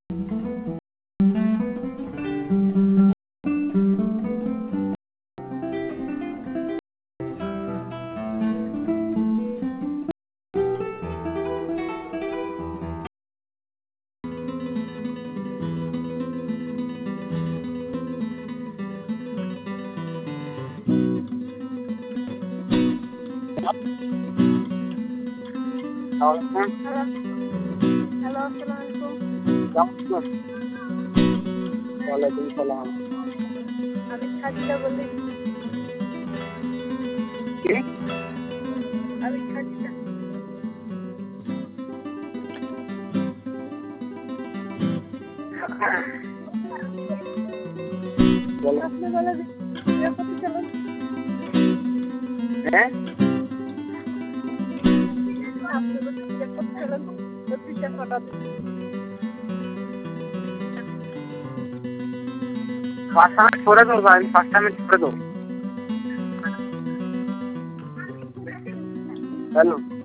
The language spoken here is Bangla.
হ্যালো, আসসালামু আলাইকুম। ওয়ালাইকুম সালাম। আমি খাদিজা বলি। কে? আমি খাদিজা। বলো। আপনি বলে বিয়ে করতে চলেন। হ্যাঁ? আপনি বলে বিয়ে করতে চলেন। 5 মিনিট পরে করবো, আমি 5 মিনিট পরে দেবো। হ্যালো।